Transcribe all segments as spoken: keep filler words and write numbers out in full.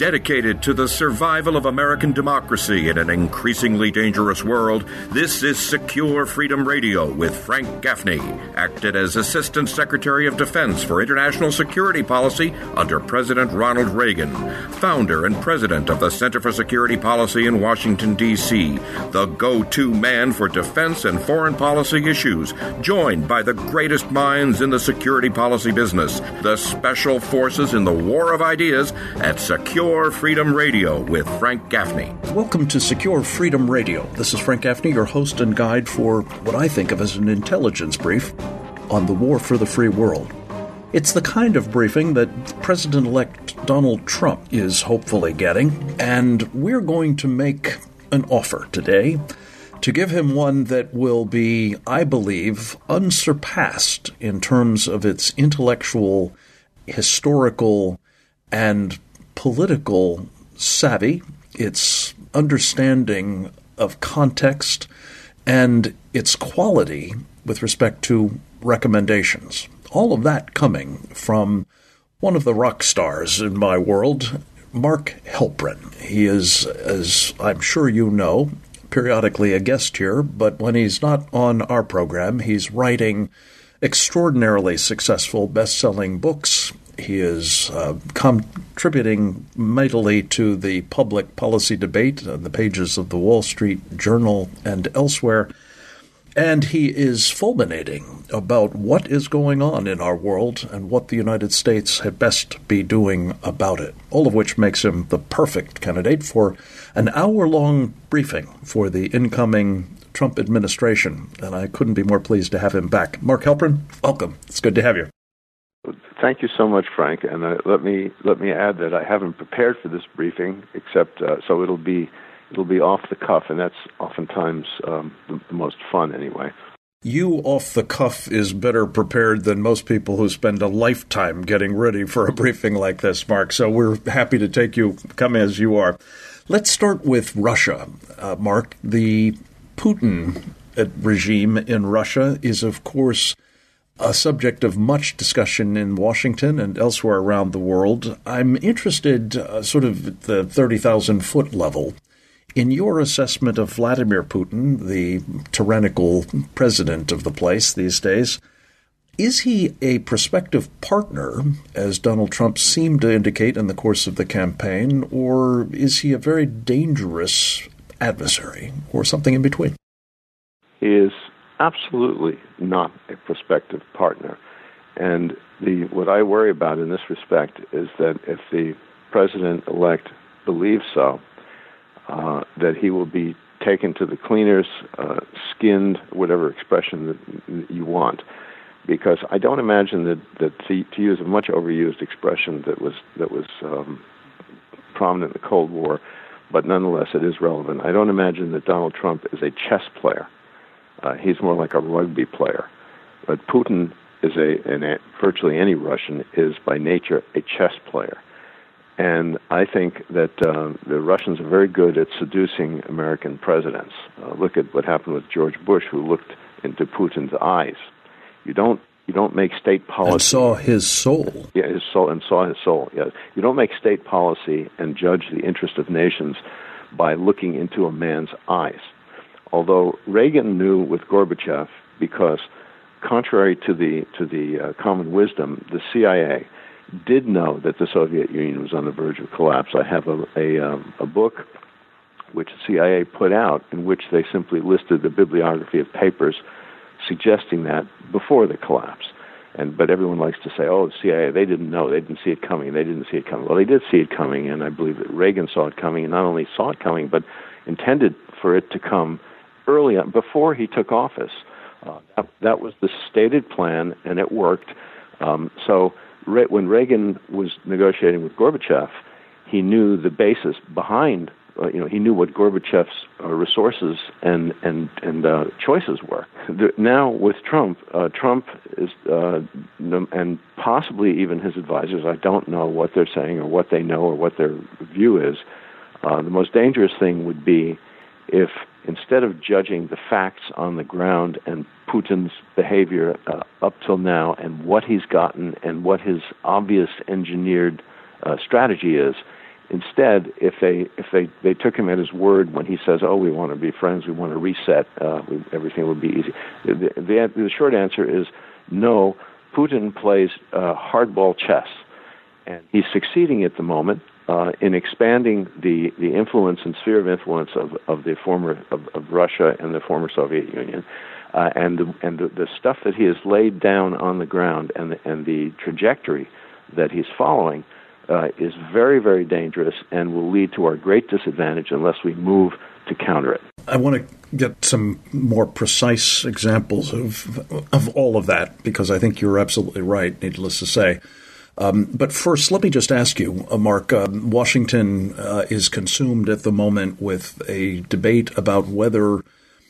Dedicated to the survival of American democracy in an increasingly dangerous world, this is Secure Freedom Radio with Frank Gaffney, acted as Assistant Secretary of Defense for International Security Policy under President Ronald Reagan, founder and president of the Center for Security Policy in Washington, D C, the go-to man for defense and foreign policy issues, joined by the greatest minds in the security policy business, the special forces in the war of ideas at Secure Freedom Radio with Frank Gaffney. Welcome to Secure Freedom Radio. This is Frank Gaffney, your host and guide for what I think of as an intelligence brief on the war for the free world. It's the kind of briefing that President-elect Donald Trump is hopefully getting, and we're going to make an offer today to give him one that will be, I believe, unsurpassed in terms of its intellectual, historical, and political savvy, its understanding of context, and its quality with respect to recommendations. All of that coming from one of the rock stars in my world, Mark Helprin. He is, as I'm sure you know, periodically a guest here, but when he's not on our program, he's writing extraordinarily successful best-selling books. He is uh, contributing mightily to the public policy debate on the pages of the Wall Street Journal and elsewhere. And he is fulminating about what is going on in our world and what the United States had best be doing about it, all of which makes him the perfect candidate for an hour-long briefing for the incoming Trump administration. And I couldn't be more pleased to have him back. Mark Helprin, welcome. It's good to have you. Thank you so much, Frank. And uh, let me let me add that I haven't prepared for this briefing, except uh, so it'll be it'll be off the cuff, and that's oftentimes um, the, the most fun, anyway. You off the cuff is better prepared than most people who spend a lifetime getting ready for a briefing like this, Mark. So we're happy to take you, come as you are. Let's start with Russia, uh, Mark. The Putin regime in Russia is, of course, a subject of much discussion in Washington and elsewhere around the world. I'm interested, uh, sort of at the thirty thousand foot level, in your assessment of Vladimir Putin, the tyrannical president of the place these days. Is he a prospective partner, as Donald Trump seemed to indicate in the course of the campaign, or is he a very dangerous adversary, or something in between? He is absolutely not a prospective partner. And the what I worry about in this respect is that if the president-elect believes so, uh, that he will be taken to the cleaners, uh, skinned, whatever expression that you want. Because I don't imagine that, that to, to use a much overused expression that was that was um, prominent in the Cold War, but nonetheless it is relevant, I don't imagine that Donald Trump is a chess player. Uh, he's more like a rugby player. But Putin is a, and a, virtually any Russian is by nature a chess player. And I think that uh, the Russians are very good at seducing American presidents. Uh, look at what happened with George Bush, who looked into Putin's eyes. You don't you don't make state policy. And saw his soul. Yeah, his soul, and saw his soul, yes. You don't make state policy and judge the interest of nations by looking into a man's eyes. Although Reagan knew with Gorbachev, because contrary to the to the uh, common wisdom, the C I A did know that the Soviet Union was on the verge of collapse. I have a a, um, a book which the C I A put out in which they simply listed the bibliography of papers suggesting that before the collapse. And but everyone likes to say, oh, the C I A, they didn't know, they didn't see it coming, they didn't see it coming. Well, they did see it coming, and I believe that Reagan saw it coming, and not only saw it coming, but intended for it to come early on, before he took office. Uh, that, that was the stated plan, and it worked. Um, so Re- when Reagan was negotiating with Gorbachev, he knew the basis behind, uh, you know, he knew what Gorbachev's uh, resources and and and uh, choices were. The, now with Trump, uh, Trump is, uh, and possibly even his advisors, I don't know what they're saying or what they know or what their view is. Uh, the most dangerous thing would be if instead of judging the facts on the ground and Putin's behavior uh, up till now and what he's gotten and what his obvious engineered uh, strategy is, Instead, if they if they, they took him at his word when he says, "Oh, we want to be friends, we want to reset, uh, we, everything would be easy," the, the, the short answer is no. Putin plays uh, hardball chess, and he's succeeding at the moment uh, in expanding the, the influence and sphere of influence of, of the former of, of Russia and the former Soviet Union, uh, and the, and the, the stuff that he has laid down on the ground and the, and the trajectory that he's following. Uh, is very, very dangerous and will lead to our great disadvantage unless we move to counter it. I want to get some more precise examples of of all of that, because I think you're absolutely right, needless to say. Um, but first, let me just ask you, uh, Mark, uh, Washington uh, is consumed at the moment with a debate about whether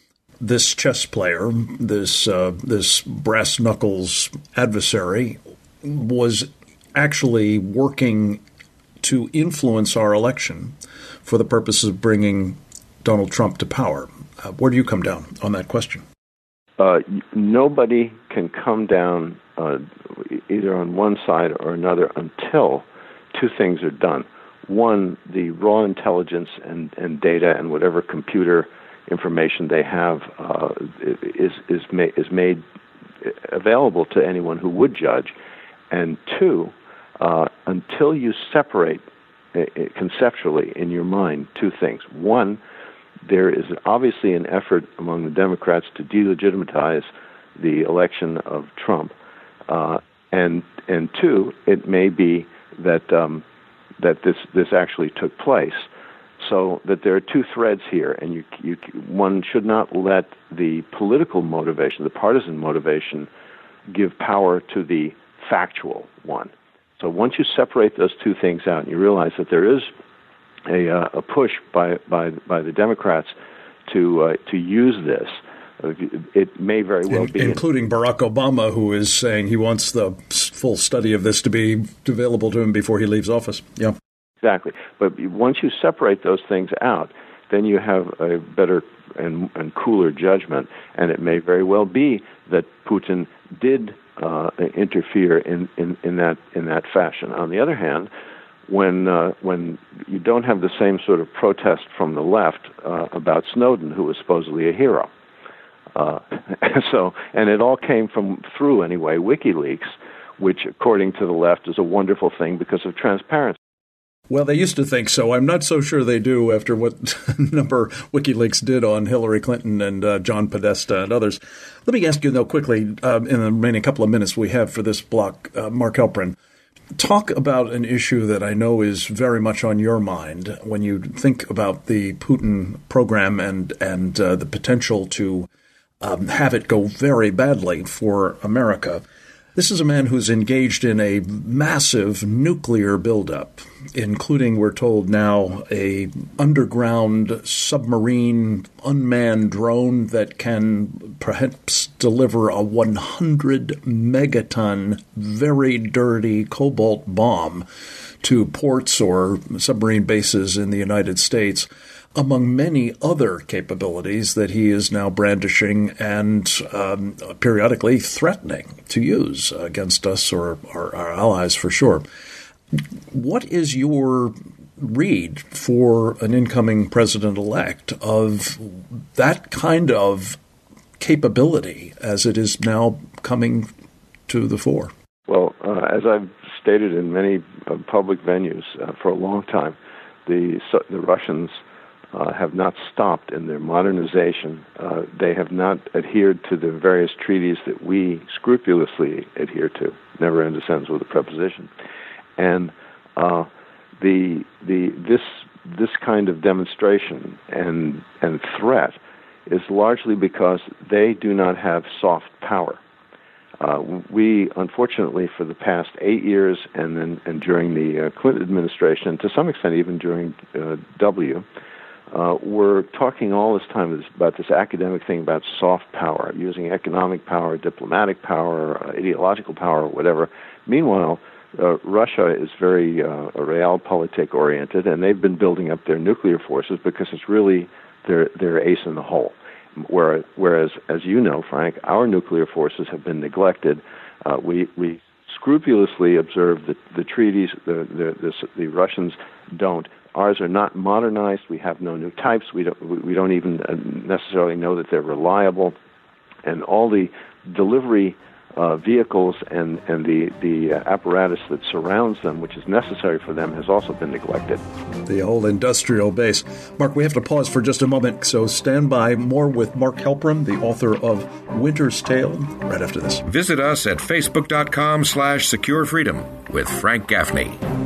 this chess player, this uh, this brass knuckles adversary, was actually working to influence our election for the purpose of bringing Donald Trump to power. Uh, where do you come down on that question? Uh, nobody can come down uh, either on one side or another until two things are done. One, the raw intelligence and, and data and whatever computer information they have uh, is is, ma- is made available to anyone who would judge. And two, uh, until you separate uh, conceptually in your mind two things. One, there is obviously an effort among the Democrats to delegitimize the election of Trump. Uh, and and two, it may be that um, that this, this actually took place. So that there are two threads here, and you, you one should not let the political motivation, the partisan motivation, give power to the factual one. So once you separate those two things out, and you realize that there is a, uh, a push by, by by the Democrats to uh, to use this, uh, it may very well In, be, including Barack Obama, who is saying he wants the full study of this to be available to him before he leaves office. Yeah, exactly. But once you separate those things out, then you have a better and, and cooler judgment, and it may very well be that Putin did Uh, interfere in, in, in that in that fashion. On the other hand, when uh, when you don't have the same sort of protest from the left uh, about Snowden, who was supposedly a hero, uh, so and it all came from through anyway WikiLeaks, which according to the left is a wonderful thing because of transparency. Well, they used to think so. I'm not so sure they do after what number WikiLeaks did on Hillary Clinton and uh, John Podesta and others. Let me ask you, though, quickly, uh, in the remaining couple of minutes we have for this block, uh, Mark Halperin, talk about an issue that I know is very much on your mind when you think about the Putin program and, and uh, the potential to um, have it go very badly for America. This is a man who's engaged in a massive nuclear buildup, including, we're told now, a underground submarine unmanned drone that can perhaps deliver a one hundred megaton, very dirty cobalt bomb to ports or submarine bases in the United States, among many other capabilities that he is now brandishing and um, periodically threatening to use against us or our, our allies for sure. What is your read for an incoming president-elect of that kind of capability as it is now coming to the fore? Well, uh, as I've stated in many uh, public venues uh, for a long time, the so, the Russians Uh, have not stopped in their modernization. Uh, they have not adhered to the various treaties that we scrupulously adhere to. Never ends a sentence with a preposition. And uh, the the this this kind of demonstration and and threat is largely because they do not have soft power. Uh, we, unfortunately, for the past eight years, and then and during the uh, Clinton administration, to some extent even during uh, W. Uh, we're talking all this time about this academic thing about soft power, using economic power, diplomatic power, uh, ideological power, whatever. Meanwhile, uh, Russia is very uh, realpolitik oriented, and they've been building up their nuclear forces because it's really their their ace in the hole. Whereas, whereas, as you know, Frank, our nuclear forces have been neglected. Uh, we we scrupulously observe the, the treaties. The, the, the, the Russians don't. Ours are not modernized. We have no new types. We don't, we don't even necessarily know that they're reliable. And all the delivery uh, vehicles and, and the, the apparatus that surrounds them, which is necessary for them, has also been neglected. The old industrial base. Mark, we have to pause for just a moment, so stand by. More with Mark Helpram, the author of Winter's Tale, right after this. Visit us at facebook.com slash secure freedom with Frank Gaffney.